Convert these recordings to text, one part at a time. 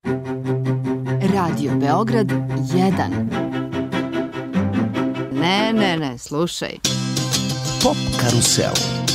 Radio Beograd 1. Ne, slušaj. Pop karusel.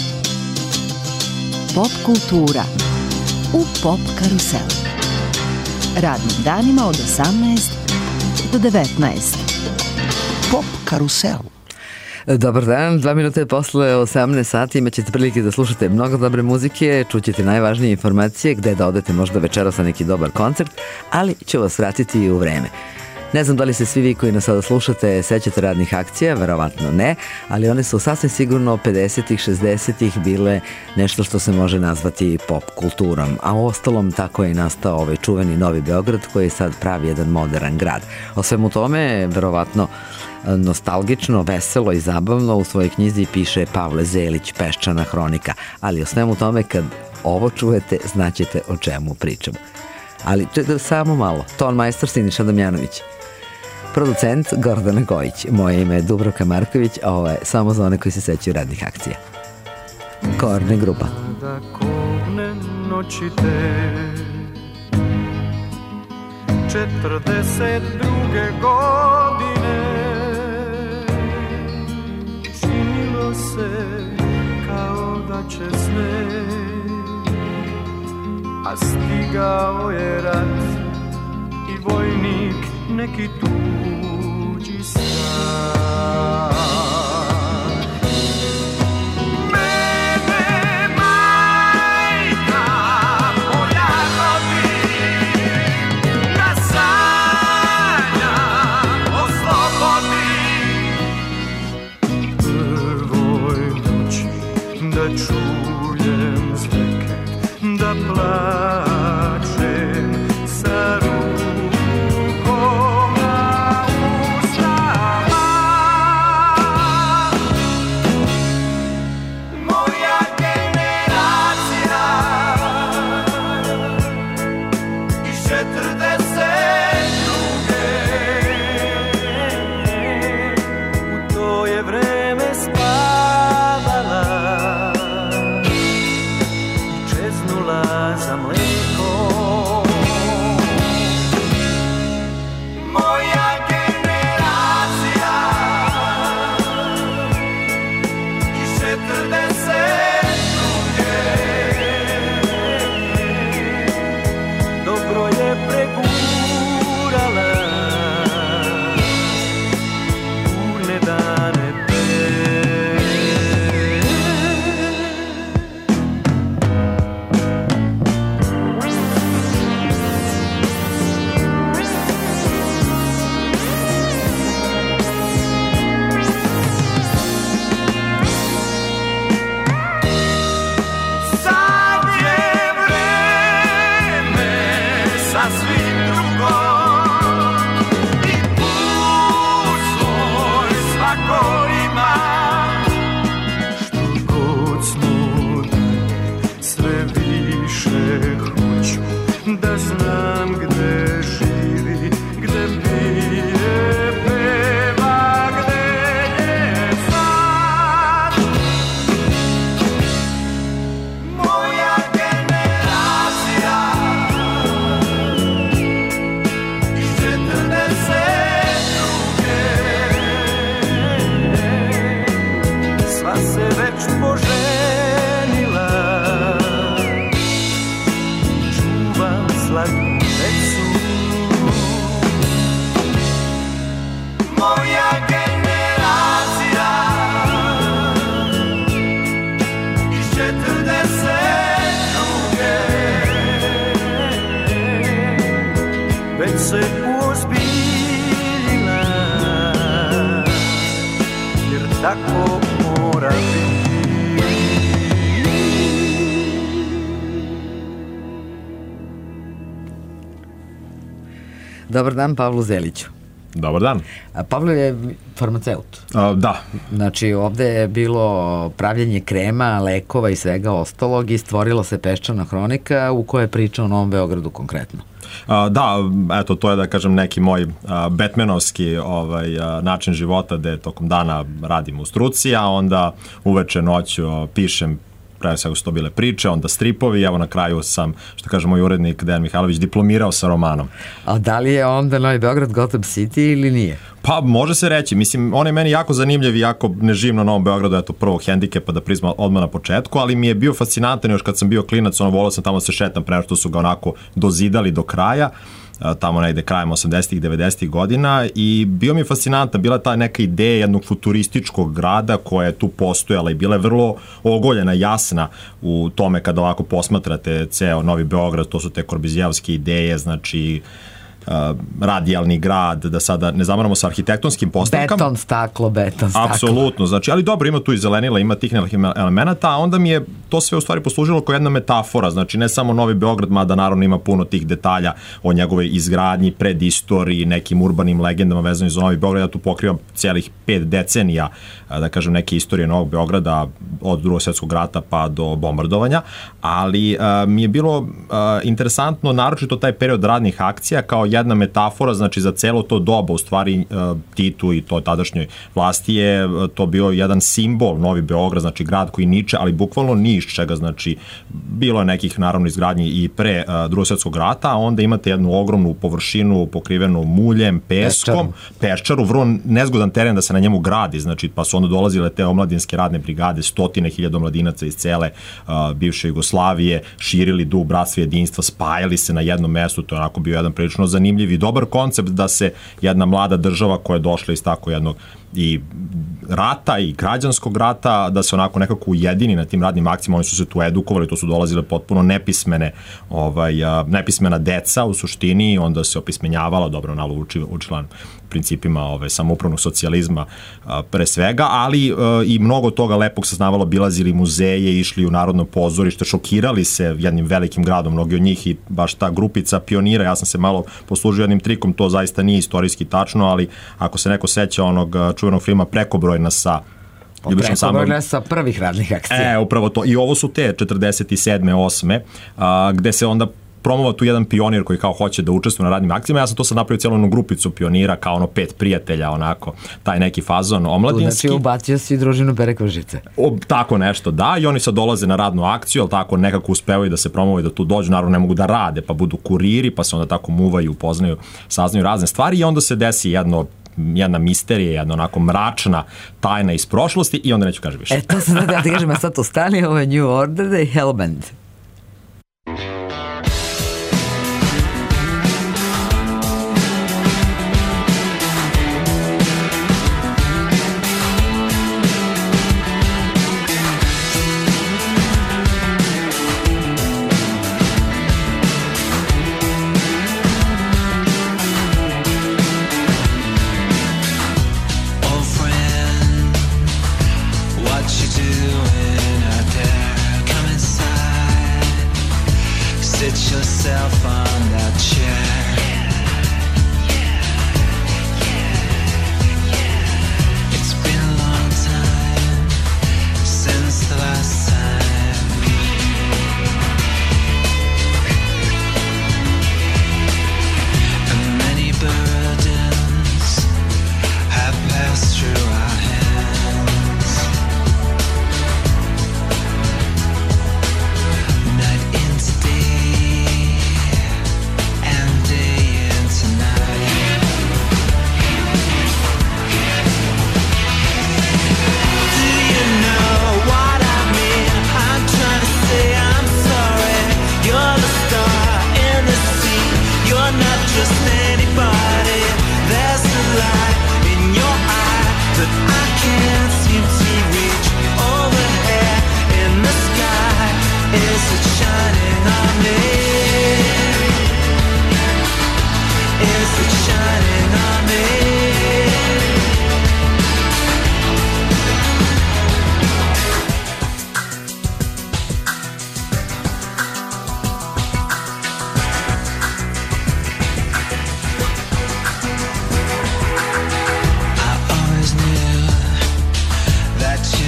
Pop kultura u Pop karuselu. Radnim danima od 18 do 19. Pop karusel. Dobar dan, 2 minute posle 18 sati imaćete prilike da slušate mnogo dobre muzike, čućete najvažnije informacije, gde da odete možda večeras na neki dobar koncert, ali ću vas vratiti i u vreme. Ne znam da li se svi vi koji nas sada slušate sećate radnih akcija, verovatno ne, ali one su sasvim sigurno 50-ih, 60-ih bile nešto što se može nazvati pop kulturom, a u ostalom tako je i nastao ovaj čuveni Novi Beograd koji je sad pravi jedan modern grad. O svemu tome, verovatno nostalgično, veselo i zabavno u svojoj knjizi piše Pavle Zelić, Peščana hronika, ali o svemu tome kad ovo čujete znaćete o čemu pričam. Ali samo malo, ton majstor Siniša Damjanović, producent Gordana Gojić, moje ime je Dubravka Marković, a ovo je samo za one koji se sećaju radnih akcija. Korne grupa. Da kovne noći te 42. godine činilo se kao da će sneg, a stigao je rat i vojnik neki tuđi strah. Mene majka moja rodi, da sanja o slobodi, prvoj noći da čujem zveket, da plačem sa rukom na usnama. Moja generacija iz 42. U to je vreme spavala i čeznula za mlekom. Moja generacija iz 42. dobro je pregurala burne dane te. Sad je vreme sasvim drugo i put svoj svako ima. Što god smo dalje, sve više hoću da znam gde živi, gde pije, peva, gde je sad. Moja generacija iz 42. Sva se već poženila, čuvam slatku decu. Moja generacija iz 42. Već se uozbiljila, jer tako mora biti. Dobar dan Pavlu Zeliću. Dobar dan. Pavlo je farmaceut. Da. Znači ovde je bilo pravljenje krema, lekova i svega ostalog i stvorila se Peščana hronika u kojoj je priča o Novom Beogradu konkretno. Da, eto, to je da kažem neki moj batmanovski način života gde tokom dana radim u struci, a onda uveče noću pišem pre svega su to bile priče, onda stripovi, evo na kraju sam, što kaže moj urednik Dejan Mihajlović, diplomirao sa romanom. A da li je onda Novi Beograd Gotham City ili nije? Pa može se reći, mislim, on je meni jako zanimljiv i jako ne živim na Novom Beogradu, eto prvog hendikepa da priznam odmah na početku, ali mi je bio fascinantan još kad sam bio klinac, volao sam tamo da se šetam pre što su ga onako dozidali do kraja, tamo negde krajem 80-ih, 90-ih godina i bio mi je fascinantan, bila je ta neka ideja jednog futurističkog grada koja je tu postojala i bila je vrlo ogoljena, jasna u tome kada ovako posmatrate ceo Novi Beograd, to su te korbizijevske ideje, znači radijalni grad, da sada ne zamaramo sa arhitektonskim postavkama. Beton, staklo. Apsolutno, znači, ali dobro, ima tu i zelenila, ima tih elemenata, a onda mi je to sve u stvari poslužilo kao jedna metafora, znači ne samo Novi Beograd, mada naravno ima puno tih detalja o njegovoj izgradnji, predistoriji, nekim urbanim legendama vezanim za Novi Beograd, ja tu pokrivam cijelih 5 decenija, da kažem, neke istorije Novog Beograda od Drugog svjetskog rata pa do bombardovanja, ali mi je bilo interesantno, naročito taj period radnih akcija kao jedna metafora, znači za celo to doba, u stvari Titu i to tadašnjoj vlasti je to bio jedan simbol Novi Beograd, znači grad koji niče, ali bukvalno ni iz čega, znači bilo je nekih naravno izgradnji i pre Drugog svjetskog rata, a onda imate jednu ogromnu površinu pokrivenu muljem, peskom, peščaru, vrlo nezgodan teren da se na njemu gradi, znači pa su onda dolazile te omladinske radne brigade, 100.000 mladinaca iz cele bivše Jugoslavije, širili duh bratstva i jedinstva, spajali se na jednom mestu, to je onako bio jedan prilično zanimljiv i dobar koncept da se jedna mlada država koja je došla iz tako jednog i rata i građanskog rata, da se onako nekako ujedini na tim radnim akcijama, oni su se tu edukovali, to su dolazile potpuno nepismena deca u suštini, onda se opismenjavala, dobro, nalo učila principima samoupravnog socijalizma pre svega, ali i mnogo toga lepog saznavalo, bilazili muzeje, išli u Narodno pozorište, šokirali se jednim velikim gradom, mnogi od njih i baš ta grupica pionira, ja sam se malo poslužio jednim trikom, to zaista nije istorijski tačno, ali ako se neko seća onog čuvenog filma Prekobrojna sa Prekobrojna sa prvih radnih akcija. Upravo to. I ovo su te 47. 8. Gde se onda promovao tu jedan pionir koji kao hoće da učestvuje na radnim akcijama. Ja sam to sad napravio cijelu grupicu pionira, kao 5 prijatelja, onako, taj neki fazon omladinski. Znači ubacio si družinu Berekvožice. Tako nešto, da, i oni sad dolaze na radnu akciju, ali tako nekako uspevaju da se promovaju, da tu dođu, naravno ne mogu da rade, pa budu kuriri, pa se onda tako muvaju, upoznaju, saznaju razne stvari i onda se desi jedna misterija, jedna onako mračna tajna iz prošlosti i onda neću kaži više. To sam da ti kažem, a sad ostali ovo je New Order i Hellbent.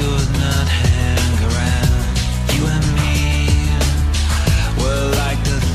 Like the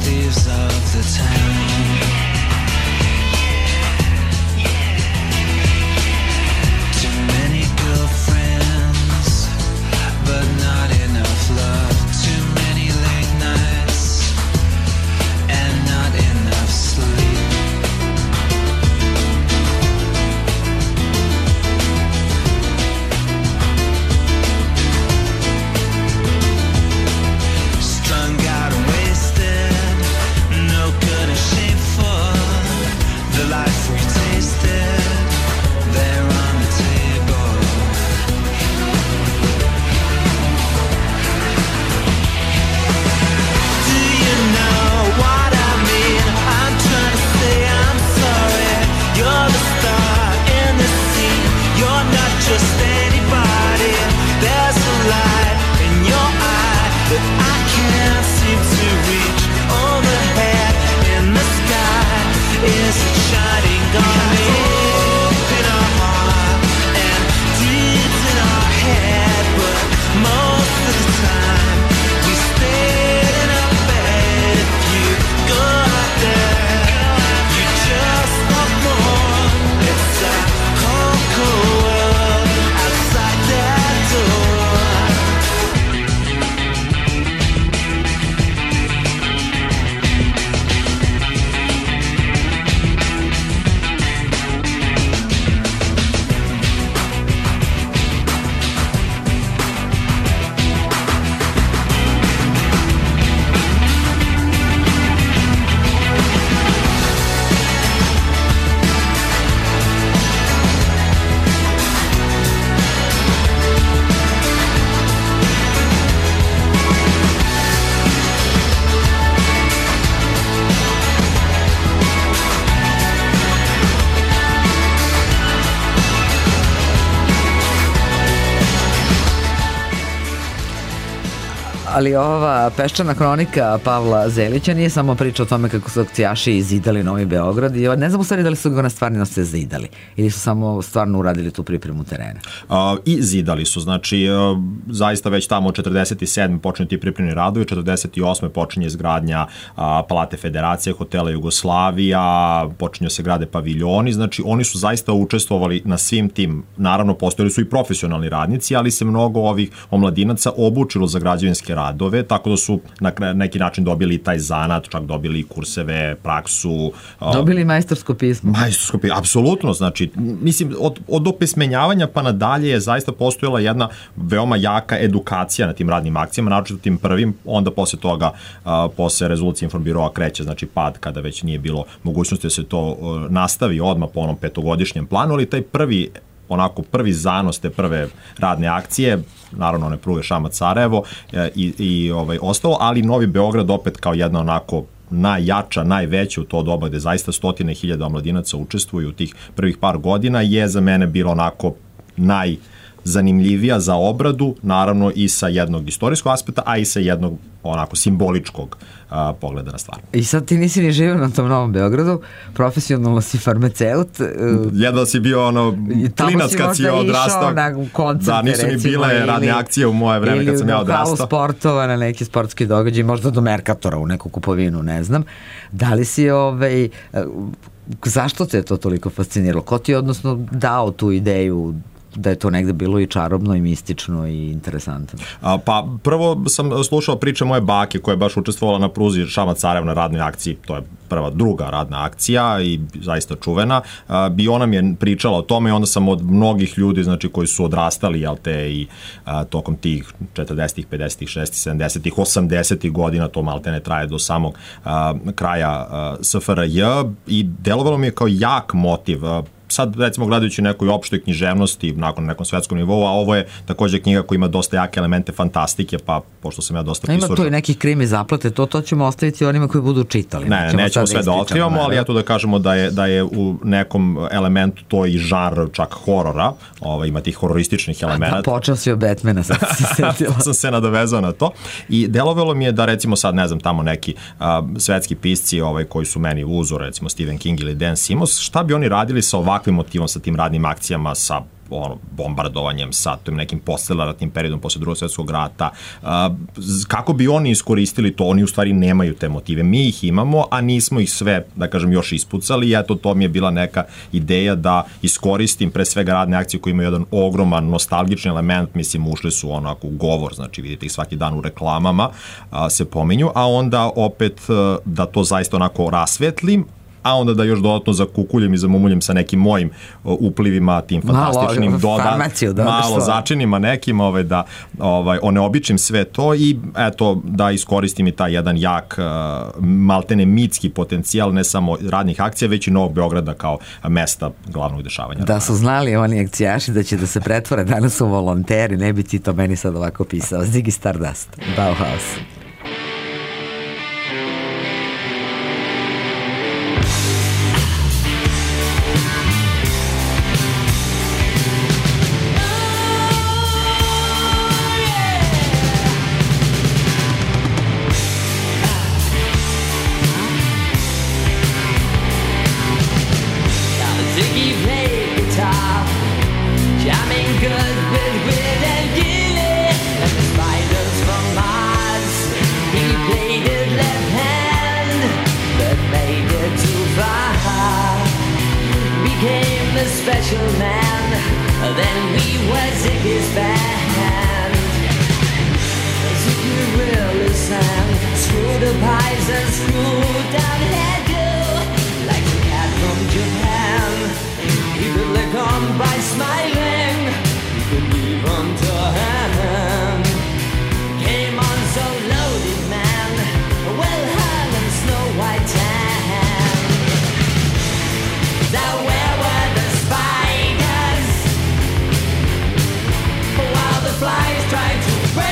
Ali ova Peščana kronika Pavla Zelića nije samo priča o tome kako su akcijaši zidali Novi Beograd i ne znam u stvari da li su ga na stvarno se zidali ili su samo stvarno uradili tu pripremu terena. I zidali su, znači zaista već tamo od 47. počinju ti pripremni radovi, 48. počinje izgradnja Palate Federacije, hotela Jugoslavija, počinju se grade paviljoni, znači oni su zaista učestvovali na svim tim, naravno postojali su i profesionalni radnici, ali se mnogo ovih omladinaca obučilo za građevinske radove, tako da su na neki način dobili taj zanat, čak dobili kurseve, praksu. Dobili majstorsko pismo. Majstorsko pismo, apsolutno, znači, mislim, od opismenjavanja pa nadalje je zaista postojala jedna veoma jaka edukacija na tim radnim akcijama, naročito tim prvim, onda posle toga, posle rezolucije Informbiroa kreće, znači pad, kada već nije bilo mogućnosti da se to nastavi odmah po onom petogodišnjem planu, ali taj prvi zanos te prve radne akcije, naravno one pruge Šamac-Sarajevo i ostalo, ali Novi Beograd opet kao jedna onako najjača, najveća u to doba gde zaista 100.000 omladinaca učestvuju u tih prvih par godina je za mene bilo onako najzanimljivija za obradu, naravno i sa jednog istorijskog aspekta, a i sa jednog onako simboličkog pogleda na stvar. I sad ti nisi ni živio na tom Novom Beogradu, profesionalno si farmaceut. Jedno si bio klinac kad si odrastao. Da, nisu ni bile radne akcije u moje vreme kad sam ja odrastao. Ili u halu sportova, na neki sportski događaj, možda do Merkatora u neku kupovinu, ne znam. Da li si zašto te je to toliko fasciniralo? Ko ti je odnosno dao tu ideju da je to negde bilo i čarobno i mistično i interesantno? Pa prvo sam slušao priče moje bake koja je baš učestvovala na pruzi Šamac-Sarajevo na radnoj akciji, to je druga radna akcija i zaista čuvena, i ona mi je pričala o tome i onda sam od mnogih ljudi, znači koji su odrastali, jel te, i tokom tih 40-ih, 50-ih, 60-ih, 70-ih, 80-ih godina, to malte ne traje do samog kraja SFRJ i delovalo mi je kao jak motiv. Sad, recimo, gledajući nekoj opštoj književnosti nakon nekom svetskom nivou, a ovo je takođe knjiga koja ima dosta jake elemente fantastike, pa pošto sam ja dosta pisao... Ima tu i nekih krimi zaplete, to ćemo ostaviti onima koji budu čitali. Nećemo sve da otkrivamo, ali eto da kažemo da je u nekom elementu to i žanr čak horora, ima tih hororističnih elemenata. Da, počeo si od Batmana, sad si se setila. Sam se nadovezao na to i delovalo mi je da, recimo, sad, ne znam, tamo neki svetski pisci koji su meni uzor, recimo Stephen King ili Dan Simmons, šta bi oni radili sa ovakvim motivom, sa tim radnim akcijama, sa bombardovanjem, sa tim nekim posleratnim periodom posle Drugog svjetskog rata, kako bi oni iskoristili to? Oni u stvari nemaju te motive, mi ih imamo, a nismo ih sve, da kažem, još ispucali i eto, to mi je bila neka ideja da iskoristim pre svega radne akcije koje imaju jedan ogroman nostalgični element, mislim, ušli su onako u govor, znači vidite ih svaki dan u reklamama se pominju, a onda opet da to zaista onako rasvetlim, a onda da još dodatno zakukuljem i zamumuljem sa nekim mojim uplivima, tim fantastičnim malo začinima nekim, da oneobičim sve to i eto, da iskoristim i taj jedan jak maltene mitski potencijal, ne samo radnih akcija, već i Novog Beograda kao mesta glavnog dešavanja. Da su znali oni akcijaši da će da se pretvore danas u volonteri, ne bi ti to meni sad ovako pisao. Ziggy Stardust, Bauhaus.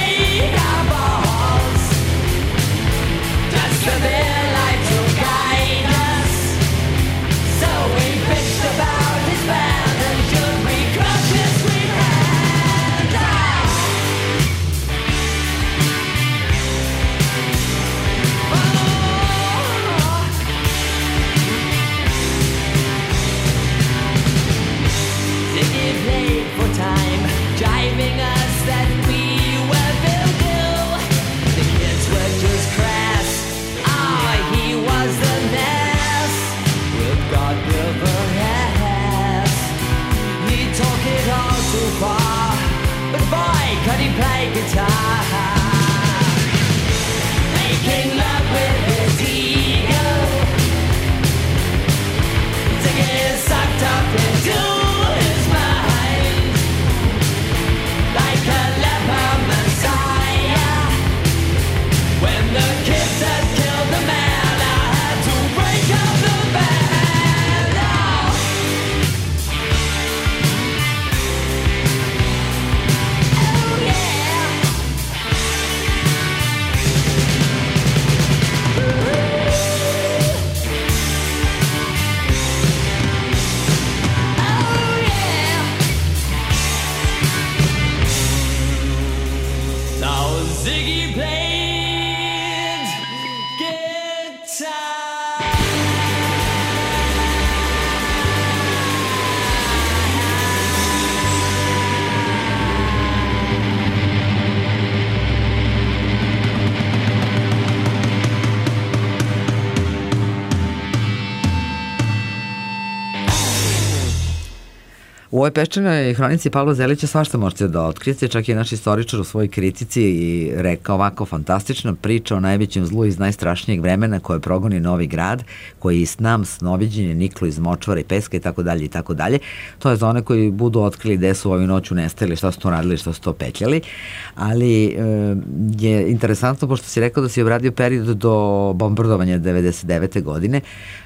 Just a bit like to guide jiving us that we were voodoo. The kids were just crass. Oh, he was the mess with God-given ass. He took it all too far, but boy, could he play guitar. Making love with his ego to get sucked up into his mind, like a leper messiah. When the kids had killed the man, I had to break up the band. Oh. Oh yeah. Oh yeah. Now Ziggy played guitar. U ovoj peščanoj hronici Pavla Zelića svašta možete da otkrijete, čak je naš istoričar u svojoj kritici i rekao ovako: fantastična priča o najvećem zlu iz najstrašnijeg vremena koje progoni Novi Grad, koji i s nam snoviđenje niklo iz močvara i peska i tako dalje i tako dalje. To je za one koji budu otkrili gde su ovu noću nestali, šta su to radili, šta su to petljali, ali je interesantno pošto si rekao da si obradio period do bombardovanja 99. godine.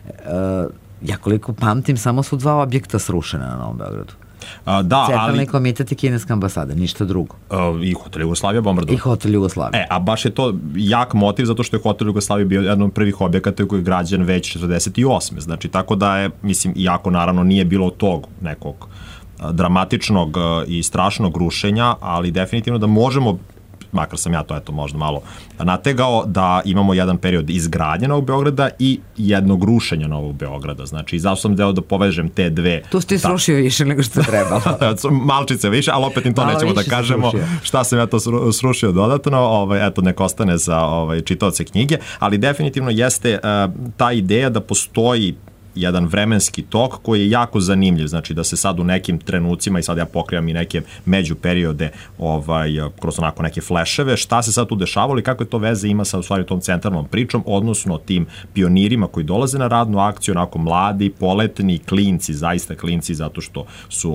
Ja koliko pamtim, samo su 2 objekta srušena na Novom Beogradu. Da, Centralni komitet i kineska ambasada, ništa drugo. I Hotel Jugoslavija bombardovan. I Hotel Jugoslavija. A baš je to jak motiv zato što je Hotel Jugoslavija bio jedan od prvih objekata koji je građen već 48. Znači, tako da je, mislim, iako naravno nije bilo tog nekog dramatičnog i strašnog rušenja, ali definitivno da možemo, makar sam ja to eto možda malo nategao, da imamo jedan period izgradnje Novog Beograda i jednog rušenja Novog Beograda. Znači, i zato sam deo da povežem te dve. Tu ste srušio više nego što je trebalo. Malčice više, ali opet im to nećemo da kažemo šta sam ja to srušio dodatno, eto nek ostane za čitaoce knjige, ali definitivno jeste ta ideja da postoji jedan vremenski tok koji je jako zanimljiv, znači da se sad u nekim trenucima, i sad ja pokrivam i neke međuperiode kroz onako neke fleševe, šta se sad tu dešavalo i kako je to veze ima sa u stvari tom centralnom pričom, odnosno tim pionirima koji dolaze na radnu akciju, onako mladi, poletni, klinci, zaista klinci, zato što su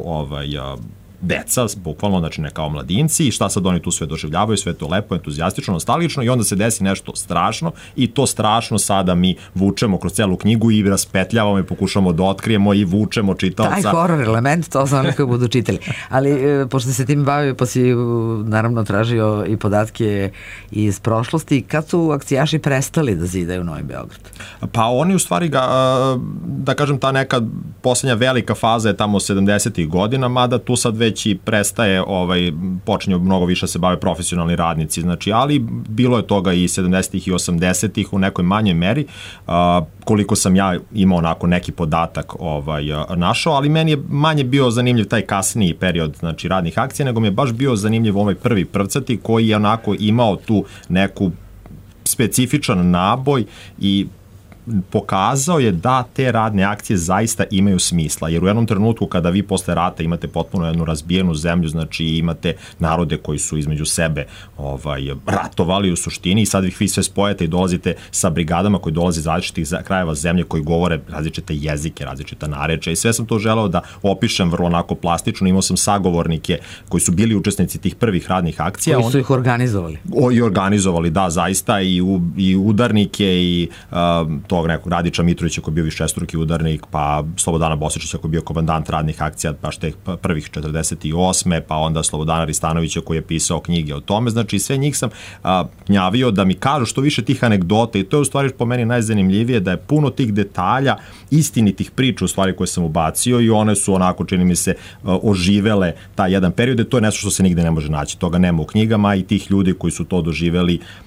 deca, bukvalno, znači ne kao mladinci, i šta sad oni tu sve doživljavaju, sve to lepo, entuzijastično, nostalgično, i onda se desi nešto strašno i to strašno sada mi vučemo kroz celu knjigu i raspetljavamo i pokušamo da otkrijemo i vučemo čitaoca. Taj horor element, to za one koji budu čitali. Ali, pošto se tim bavio, pa si naravno tražio i podatke iz prošlosti, kad su akcijaši prestali da zidaju Novi Beograd? Pa oni u stvari ga, da kažem, ta neka poslednja velika faza je tamo 70-ih godina, mada tu sad već i prestaje, počinju mnogo više se bave profesionalni radnici, znači, ali bilo je toga i 70-ih i 80-ih u nekoj manjoj meri, koliko sam ja imao onako neki podatak našao, ali meni je manje bio zanimljiv taj kasniji period, znači, radnih akcija, nego mi je baš bio zanimljiv ovaj prvi prvcati koji je onako imao tu neku specifičan naboj i pokazao je da te radne akcije zaista imaju smisla, jer u jednom trenutku kada vi posle rata imate potpuno jednu razbijenu zemlju, znači imate narode koji su između sebe ratovali u suštini, i sad vi sve spojete i dolazite sa brigadama koji dolaze iz različitih krajeva zemlje, koji govore različite jezike, različita narečja, i sve sam to želeo da opišem vrlo onako plastično. Imao sam sagovornike koji su bili učesnici tih prvih radnih akcija. Koji su ih organizovali. I organizovali, da, zaista, i udarnike, i tog nekog Radića Mitrovića koji je bio višestruki udarnik, pa Slobodana Bosičića koji je bio komandant radnih akcija baš teh prvih 48. pa onda Slobodana Ristanovića koji je pisao knjige o tome, znači sve njih sam gnjavio da mi kažu što više tih anegdota, i to je u stvari po meni najzanimljivije, da je puno tih detalja, istinitih priča u stvari koje sam ubacio, i one su onako, čini mi se, oživele taj jedan period, i to je nešto što se nigde ne može naći, toga nema u knjigama, i tih ljudi koji su to doživeli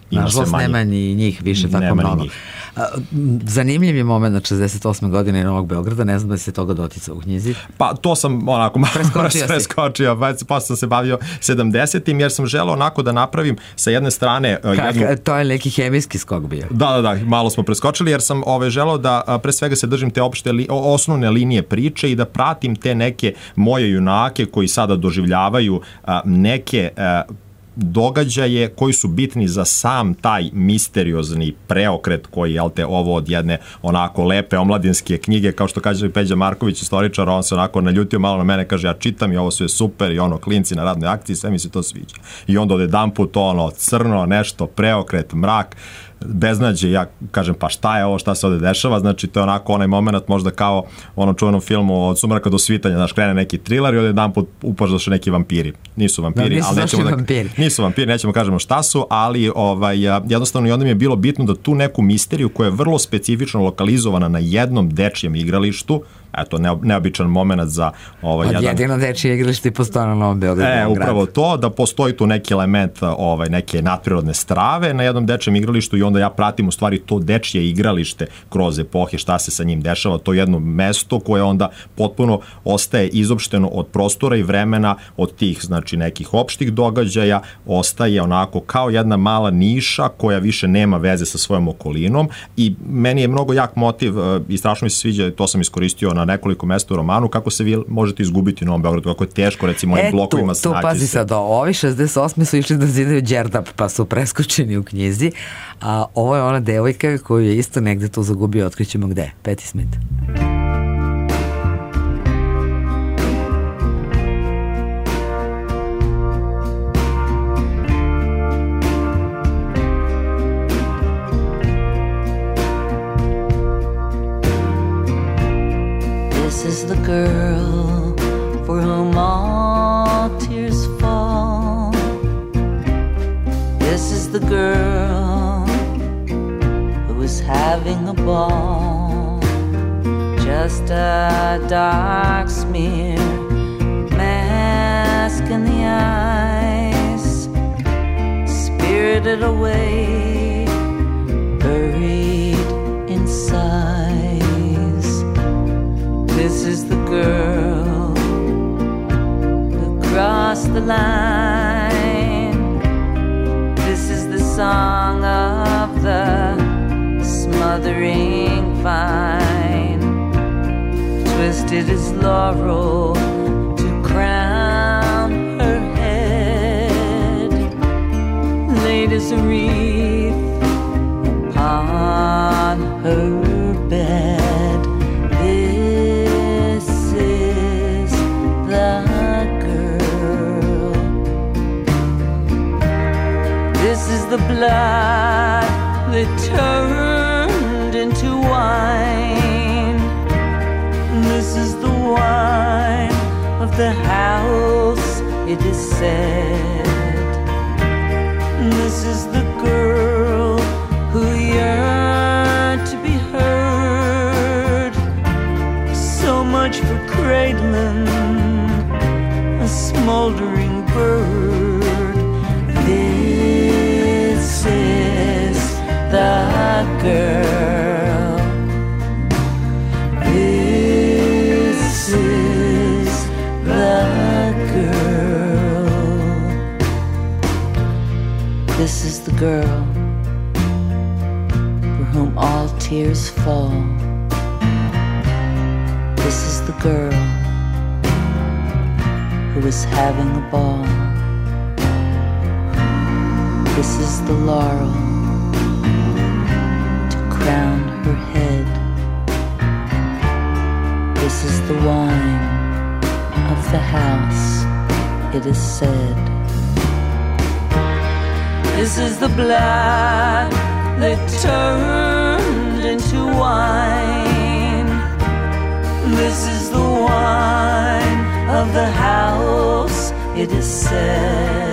ima Nažalost, sve manje. nema ni njih više tako Nema ni mnogo. njih. Zanimljiv je moment na 68. godine Novog Beograda, ne znam da se toga doticao u knjizi. Pa to sam onako malo Preskočio si. pa sam se bavio 70-im jer sam želeo onako da napravim sa jedne strane To je neki hemijski skok bio. Da, malo smo preskočili jer sam želeo da pre svega se držim te osnovne linije priče i da pratim te neke moje junake koji sada doživljavaju neke događaje koji su bitni za sam taj misteriozni preokret koji, jel te, ovo od jedne onako lepe omladinske knjige, kao što kaže Peđa Marković, istoričar, on se onako naljutio malo na mene, kaže ja čitam i ovo sve je super i ono klinci na radnoj akciji, sve mi se to sviđa. I onda odjedanput ono crno, nešto, preokret, mrak, beznađe, ja kažem pa šta je ovo, šta se ovde dešava, znači to je onako onaj moment možda kao u onom čuvenom filmu Od sumraka do svitanja, znaš, krene neki thriller i odjedan put upažaše neki vampiri. Nisu vampiri, ali nisu vampiri, nećemo kažemo šta su, ali jednostavno i onda mi je bilo bitno da tu neku misteriju koja je vrlo specifično lokalizovana na jednom dečijem igralištu, eto, neobičan moment za jedino dečije igralište postoje na Novom Beogradu. Upravo to, da postoji tu neki element neke nadprirodne strave na jednom dečijem igralištu i onda ja pratim u stvari to dečije igralište kroz epohe, šta se sa njim dešava, to jedno mesto koje onda potpuno ostaje izopšteno od prostora i vremena, od tih, znači, nekih opštih događaja, ostaje onako kao jedna mala niša koja više nema veze sa svojom okolinom i meni je mnogo jak motiv i strašno mi se sviđa, to sam iskoristio na nekoliko mesta u romanu, kako se vi možete izgubiti u Novom Beogradu, kako je teško recimo ovim blokovima snaći se. Tu pazi sad, ovi 68. su išli da zidaju Đerdap, pa su preskočeni u knjizi, a ovo je ona devojka koju je isto negde tu zagubio, otkrićemo gde, Patti Smith. This is the girl for whom all tears fall. This is the girl who is having a ball. Just a dark smear, mask in the eyes, spirited away, buried in sighs. This is the girl who crossed the line. This is the song of the smothering vine. Twisted as laurel to crown her head, laid as a wreath upon her bed. This is the blood that turned into wine. This is the wine of the house, it is said. This is the girl who yearned to be heard. So much for cradling a smoldering bird. This is the girl. This is the girl. This is the girl for whom all tears fall. This is the girl who is having a ball. This is the laurel to crown her head. This is the wine of the house, it is said. This is the blood that turned into wine. This is the wine of the house, it is said.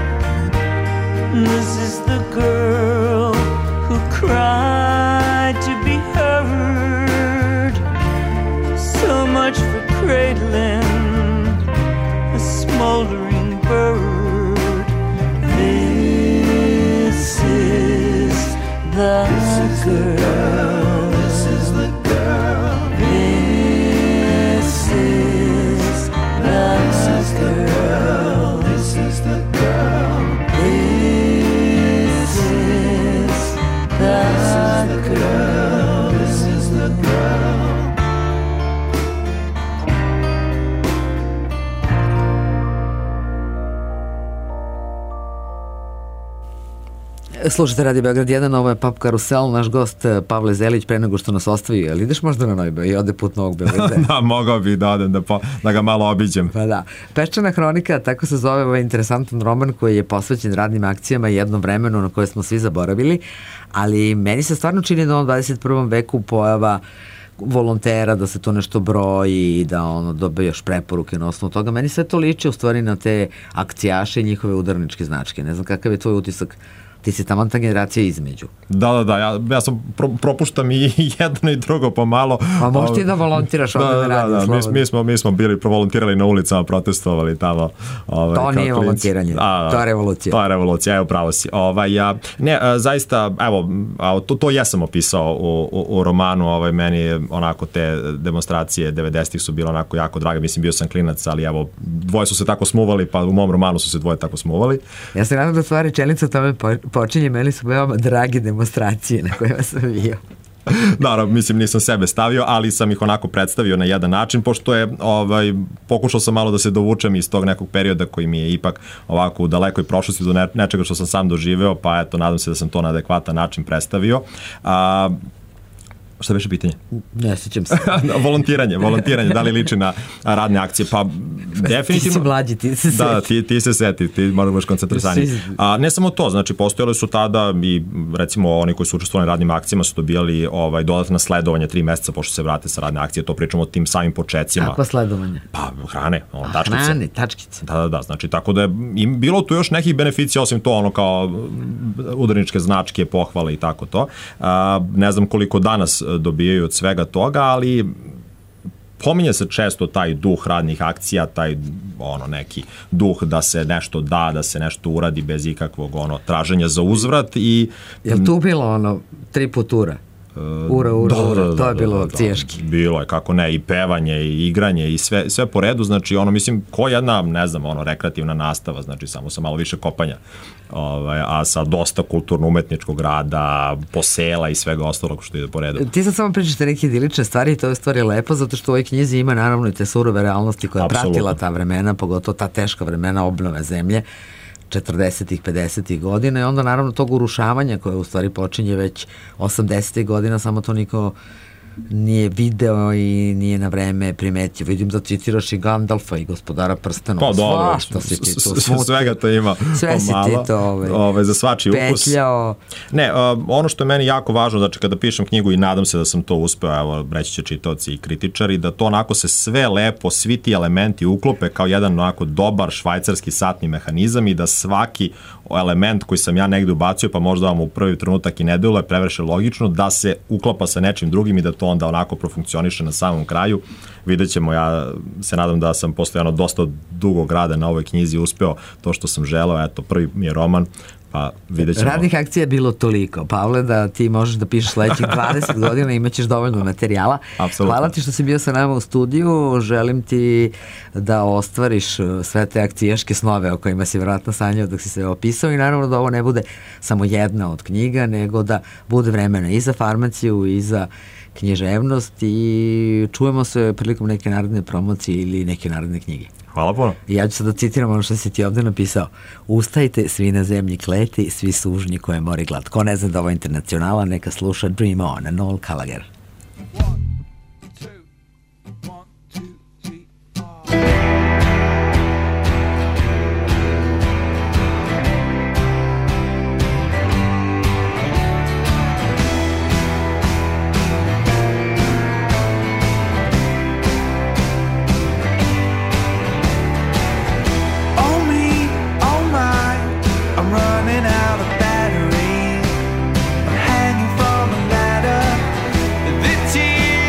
This is the girl who cried to be heard. So much for cradling a smoldering bird. This is Slušajte Radio Beograd 1, ovo je Pop Karusel, naš gost Pavle Zelić, pre nego što nas ostavi, ali ideš možda na Novi Beograd i ode put Novog Beograda? Da, mogao bi da odem, da ga malo obiđem. Pa da. Peščana hronika, tako se zove ovaj interesantan roman koji je posvećen radnim akcijama i jednom vremenu na koje smo svi zaboravili, ali meni se stvarno čini da u 21. veku pojava volontera, da se to nešto broji i da ono dobiješ preporuke na osnovu toga. Meni sve to liči u stvari na te akcijaše i njihove udarničke značke. Ne znam kakav je tvoj utisak. Ti si tamo ta generacija između. Da, ja sam propuštam i jedno i drugo pomalo. Pa možeš ti da volontiraš ovdje na radiju. Mi smo bili provolontirali na ulicama, protestovali tamo. To nije volontiranje, to je revolucija. To je revolucija, evo pravo si. Zaista, evo, to jesam opisao u romanu, meni je onako te demonstracije 90-ih su bile onako jako drage, mislim bio sam klinac, ali evo, dvoje su se tako smuvali, pa u mom romanu su se dvoje tako smuvali. Ja se nadam da tvoja rečenica tome počinje, meni su veoma drage demonstracije na kojima sam bio. Naravno, mislim, nisam sebe stavio, ali sam ih onako predstavio na jedan način, pošto je, pokušao sam malo da se dovučem iz tog nekog perioda koji mi je ipak ovako u dalekoj prošlosti do nečega što sam sam doživeo, pa eto, nadam se da sam to na adekvatan način predstavio. Šta beše pitanje? Ne sjećam se. volontiranje, da li liči na radne akcije? Pa, definitivno... Ti si mlađi, ti se seti. Da, ti se seti, ti možda budeš koncentrasaniji. Ne samo to, znači, postojali su tada i, recimo, oni koji su učestvovali na radnim akcijama su dobijali dodatna sledovanja 3 meseca pošto se vrate sa radne akcije, to pričamo o tim samim počecima. Kako sledovanje? Pa, hrane, tačkice. Hrane, tačkice. Da, znači, tako da je bilo tu još nekih beneficija, osim to, kao udarničke značke, pohvale i tako to. Ne znam koliko danas dobijaju od svega toga, ali pominje se često taj duh radnih akcija, taj neki duh da se nešto da se nešto uradi bez ikakvog traženja za uzvrat i... Je li tu bilo 3 put ura? Ura, to je bilo ciješki. Bilo je, kako ne, i pevanje, i igranje, i sve po redu, znači, mislim, ko jedna, ne znam, rekreativna nastava, znači, samo sa malo više kopanja, a sa dosta kulturno-umetničkog rada, posela i svega ostalog što ide po redu. Ti sad samo pričate neke idilične stvari i to je stvari lepo, zato što u ovoj knjizi ima naravno i te surove realnosti koja je pratila ta vremena, pogotovo ta teška vremena obnove zemlje, 40-ih, 50-ih godina i onda naravno tog urušavanja koje u stvari počinje već 80-ih godina, samo to niko nije video i nije na vreme primetio. Vidim da citiraš i Gandalfa i Gospodara prstenova. Pa dobro, svega to ima. Sve si ti to za svačiji ukus. Petljao. Ne, ono što je meni jako važno, znači kada pišem knjigu i nadam se da sam to uspeo, evo reći će čitaoci i kritičari, da to onako se sve lepo, svi ti elementi uklope kao jedan onako dobar švajcarski satni mehanizam i da svaki element koji sam ja negde ubacio, pa možda vam u prvi trenutak i ne deluje previše logično, da se uklapa sa nečim drugim i da to onda onako profunkcioniše na samom kraju. Vidjet ćemo, ja se nadam da sam posle dosta dugog rada na ovoj knjizi uspeo to što sam želeo, eto, prvi mi je roman, pa vidjet ćemo. Radnih akcija je bilo toliko, Pavle, da ti možeš da pišeš sledećih 20 godina i imaćeš dovoljno materijala. Apsolutno. Hvala ti što si bio sa nama u studiju, želim ti da ostvariš sve te akcijaške snove o kojima si vjerojatno sanjao dok si se opisao i naravno da ovo ne bude samo jedna od knjiga, nego da bude vremena i za farmaciju i za književnost i čujemo se prilikom neke naredne promocije ili neke naredne knjige. Hvala puno. I ja ću sad da citiram ono što si ti ovde napisao. Ustajte, svi na zemlji kleti, svi sužnji koje mori glad. Ko ne zna da ovo je Internacionala, neka sluša Dream On, Noel Gallagher. Hanging from a ladder, the tears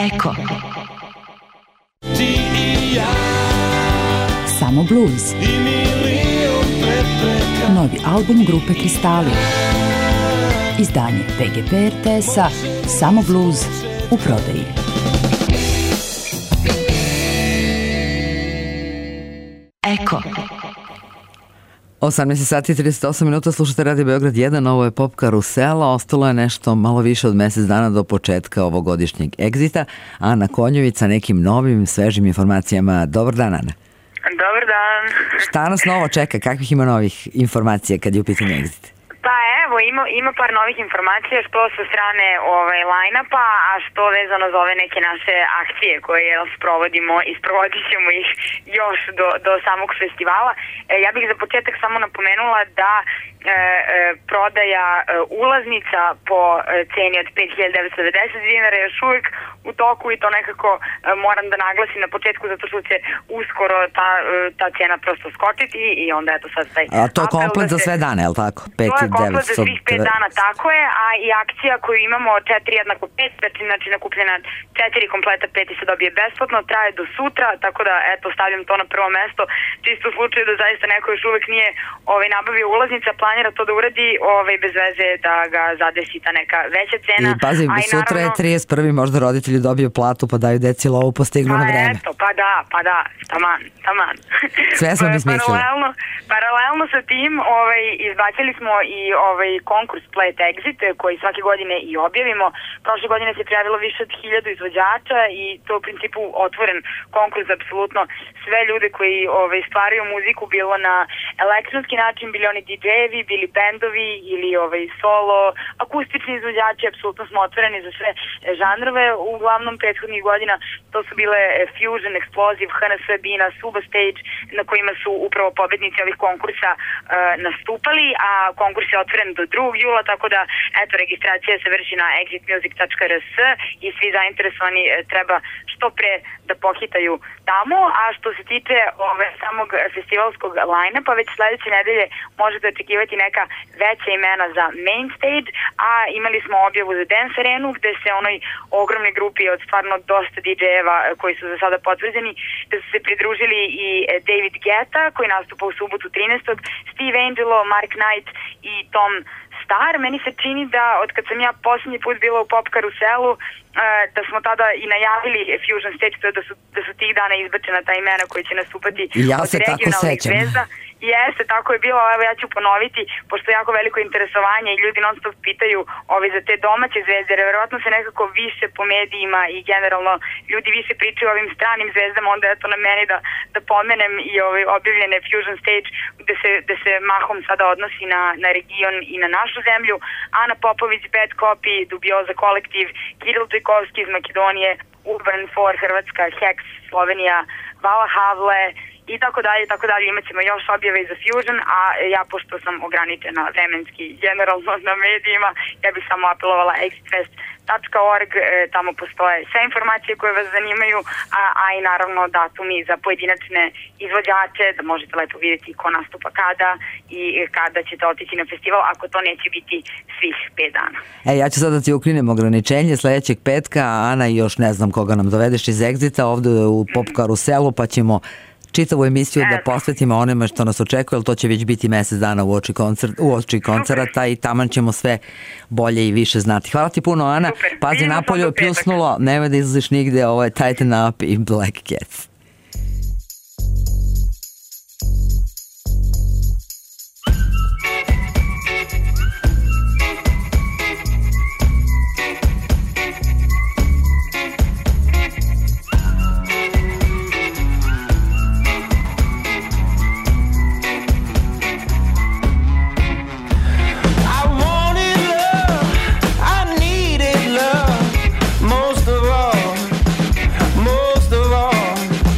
Eko. Ti i ja Samo blues. i milion prepreka. Novi album grupe Kristali. Izdanje PGP RTS-a Samo blues u prodaji. Eko. 18 sati i 38 minuta, slušate Radio Beograd 1, ovo je Pop Karusela, ostalo je nešto malo više od mesec dana do početka ovogodišnjeg egzita, Ana Konjović sa nekim novim, svežim informacijama. Dobar dan, Ana. Dobar dan. Šta nas novo čeka? Kakvih ima novih informacija kad je u pitanju egzit? Pa evo, ima par novih informacija što sa strane line-upa, a što vezano za ove neke naše akcije koje sprovodimo i sprovodit ćemo ih još do samog festivala. Ja bih za početak samo napomenula da prodaja ulaznica po ceni od 5.990 dinara je još uvijek u toku i to nekako moram da naglasim na početku zato što će uskoro ta cena prosto skočiti i onda eto sad taj A to je komplet za sve dane, je li tako? 5.900. To je komplet za svih 5 dana, tako je, a i akcija koju imamo 4 jednako 5, znači nakupljena 4 kompleta 5 se dobije besplatno, traje do sutra, tako da eto stavljam to na prvo mesto, čisto u slučaju da zaista neko još uvek nije nabavio ulaznica, planira to da uradi bez veze da ga zadesi ta neka veća cena. I pazi, sutra je 31. možda roditelji dobiju platu pa daju deci lovu, postignu na vreme. Eto, pa da, taman. Sve smo mi smislili. Paralelno sa tim izbacili smo i konkurs Play at Exit koji svake godine i objavimo. Prošle godine se prijavilo više od 1000 izvođača i to u principu otvoren konkurs za apsolutno sve ljude koji stvaraju muziku, bilo na elektronski način, bili oni DJ-evi, bili bendovi ili solo, akustični izvođači, apsolutno smo otvoreni za sve žanrove. Uglavnom prethodnih godina to su bile Fusion, Explosive, HNS, Bina, Suba Stage, na kojima su upravo pobednici ovih konkursa nastupali, a konkurs je otvoren do 2. jula, tako da eto, registracija se vrši na exitmusic.rs i svi zainteresovani treba što pre da pohitaju tamo, a što se tiče samog festivalskog line-upa, već sledeće nedelje možete očekivati neka veća imena za main stage, a imali smo objavu za Dance Arenu gde se onoj ogromnoj grupi od stvarno dosta DJ-eva koji su za sada potvrđeni, da su se pridružili i David Guetta koji nastupa u subotu 13. Steve Angelo, Mark Knight i Tom Star. Meni se čini da od kad sam ja posljednji put bila u Pop Karuselu da smo tada i najavili Fusion Stage, to je da su tih dana izbačena ta imena koji će nastupati od regionalnih zvezda. Jeste, tako je bilo, evo ja ću ponoviti, pošto je jako veliko interesovanje i ljudi non stop pitaju za te domaće zvezde, jer verovatno se nekako više po medijima i generalno ljudi više pričaju o ovim stranim zvezdama, onda je to na meni da pomenem i objavljene Fusion Stage gde se mahom sada odnosi na region i na našu zemlju. Ana Popović, Bad Copy, Dubioza Kolektiv, Kiril Čajkovski iz Makedonije, Urban 4, Hrvatska, Hex, Slovenija, Vala Havle, i tako dalje, imat ćemo još objave za Fusion, a ja pošto sam ograničena vremenski generalno na medijima, ja bih samo apelovala exitfest.org, tamo postoje sve informacije koje vas zanimaju, a i naravno datumi za pojedinačne izvođače, da možete lepo vidjeti ko nastupa kada i kada ćete otići na festival, ako to neće biti svih 5 dana. Ja ću sad da ti uklinem ograničenje sledećeg petka, Ana, i još ne znam koga nam dovedeš iz Exita ovde u Pop Karuselu, pa ćemo čitavu emisiju da posvetimo onima što nas očekuje, ali to će već biti mesec dana u oči koncerata i taman ćemo sve bolje i više znati. Hvala ti puno, Ana. Super. Pazi, napolju je pljusnulo, nemoj da izlaziš nigde, ovo je Tighten Up i Black Cats. Most of all,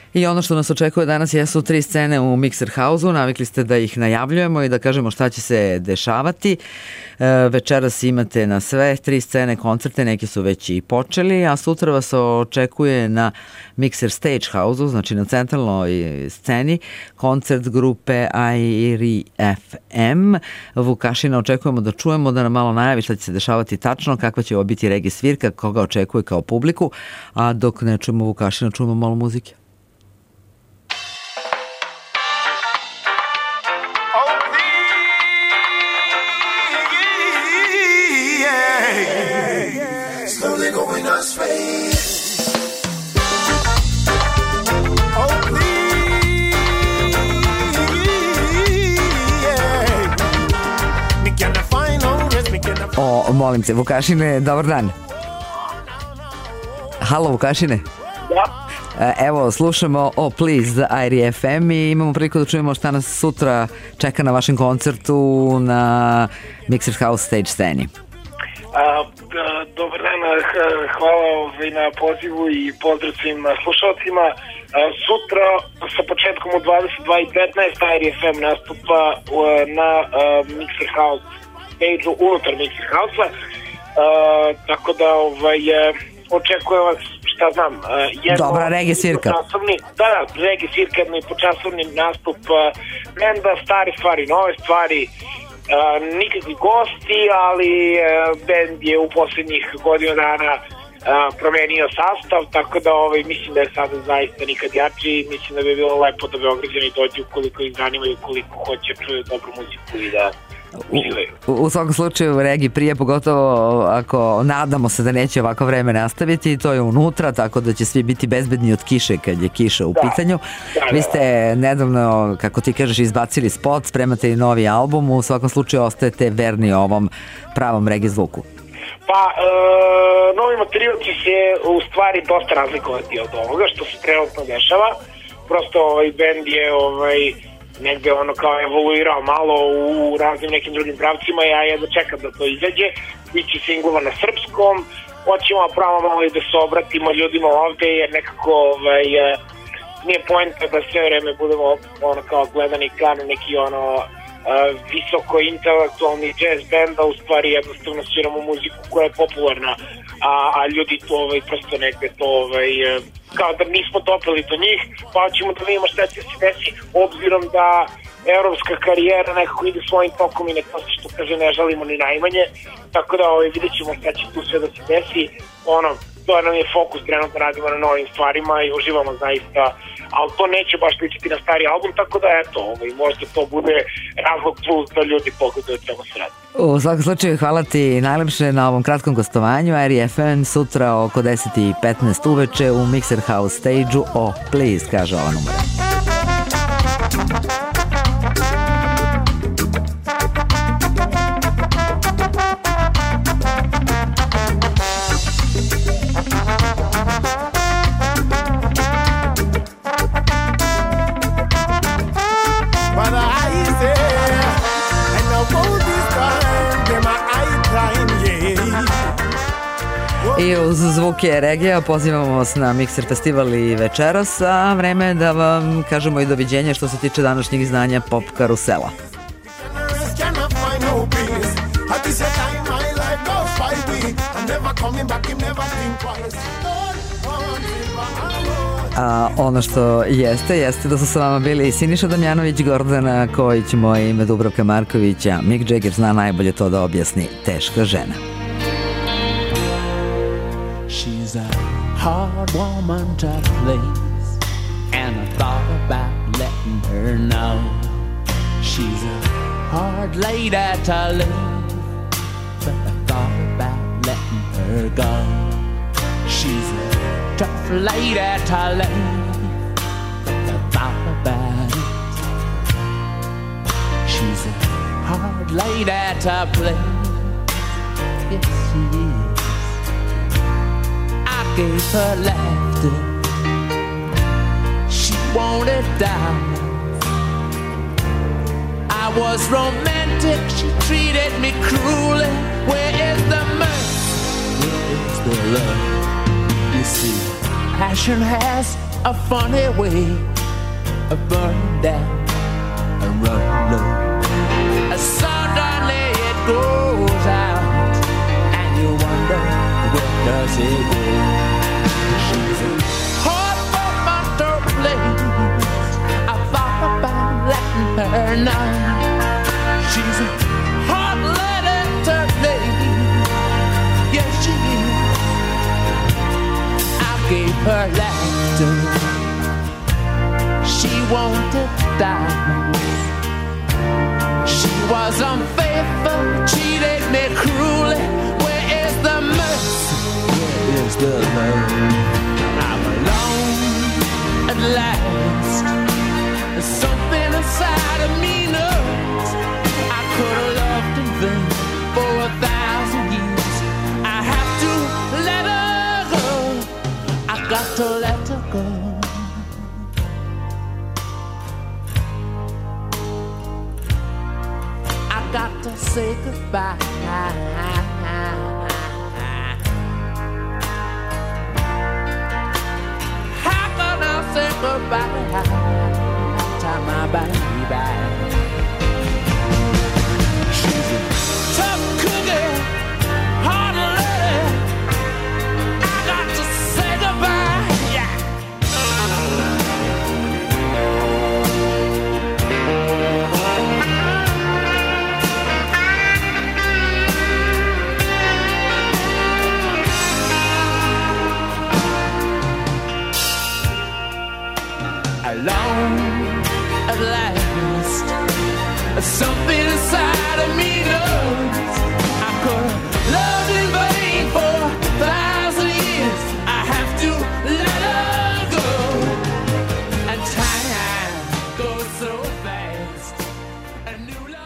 I ono što nas očekuje danas jesu 3 scene u Mixer House-u, navikli ste da ih najavljujemo i da kažemo šta će se dešavati. Večeras imate na sve 3 scene koncerte, neki su već i počeli, a sutra vas očekuje na Mixer Stage House-u, znači na centralnoj sceni, koncert grupe Airi FM. Vukašina očekujemo da čujemo, da nam malo najavi šta će se dešavati tačno, kakva će ovo biti regi svirka, koga očekuje kao publiku, a dok ne čujemo Vukašina, čujemo malo muzike. Molim te, Vukašine, dobar dan. Halo, Vukašine. Da. Evo, slušamo Please, Airi FM i imamo priliku da čujemo šta nas sutra čeka na vašem koncertu na Mixer House Stage sceni. Dobar dan, hvala na pozivu i pozdrav svim slušalcima. Sutra sa početkom u 22:15 Airi FM nastupa na Mixer House stage unutar Mixer House-a, tako da očekujem vas, šta znam, dobra regi svirka. Regi svirka, jedno i počasovni nastup benda, stare stvari, nove stvari, nikakvi gosti, ali bend je u poslednjih godinu dana promenio sastav, tako da mislim da je sada zaista nikad jači. Mislim da bi bilo lepo da Beograđani dođu ukoliko ih zanima i ukoliko hoće čuju dobru muziku i da U svakom slučaju regi prije, pogotovo ako nadamo se da neće ovako vreme nastaviti, to je unutra, tako da će svi biti bezbedni od kiše kad je kiša u pitanju. Vi ste nedavno, kako ti kažeš, izbacili spot, spremate i novi album, u svakom slučaju ostajete verni ovom pravom regi zvuku. Pa, novi materijal će se u stvari dosta razlikovati od ovoga što se trenutno dešava. Prosto bend je negde kao evoluirao malo u raznim nekim drugim pravcima. Ja jedno čekam da to izađe. Biće singlova na srpskom. Hoćemo pravo malo i da se obratimo ljudima ovde, jer nekako nije poenta da sve vreme budemo kao gledani kao neki visoko intelektualni jazz benda, u stvari jednostavno sviramo muziku koja je popularna, a ljudi to prosto negde to kao da nismo dopeli do njih, pa ćemo da vidimo šta će se desi, obzirom da evropska karijera nekako ide svojim tokom i nekako što kaže ne žalimo ni najmanje, tako da vidjet ćemo šta će tu sve da se desi. To nam je fokus, trenutno radimo na novim stvarima i uživamo zaista, ali to neće baš ličiti na stari album, tako da eto, možda to bude razlog plus da ljudi pogledaju čemu se radi. U svakom slučaju hvala ti najlepše na ovom kratkom gostovanju. Airi FM sutra oko 10:15 uveče u Mixer House stage-u Please, kaže ova numera. I uz zvuke regija pozivamo vas na Mixer festival i večeras, a vreme je da vam kažemo i doviđenje što se tiče današnjeg izdanja Pop Karusela. A ono što jeste da su sa vama bili Siniša Damjanović, Gordana Kojić, moje ime Dubravka Marković, a Mick Jagger zna najbolje to da objasni, teška žena. She's a hard woman to please, and I thought about letting her know. She's a hard lady to leave, but I thought about letting her go. She's a tough lady to leave, but I thought about it. She's a hard lady to please, yes she is. Gave her laughter, she wanted diamonds. I was romantic, she treated me cruelly. Where is the mercy? Where is the love? You see, passion has a funny way of burning down and running low. Suddenly it goes out, and you wonder where does it go. She's a hard for my door place. I thought about letting her know. She's a hard lady to lady. Yes, she is. I gave her laughter. She wanted diamonds. She was unfaithful, cheated me cruelly. Where is the mercy? Where is the love? I'm alone at last. There's something inside of me knows I could have loved in vain for 1,000 years. I have to let her go. I got to let her go. Got to say goodbye. How can I say goodbye to my baby? She's a tough cookie, hard lady. I got to say goodbye. Yeah. Alone at last, something inside of me knows I could love in vain for 1,000 years. I have to let her go, and time goes so fast. A new love.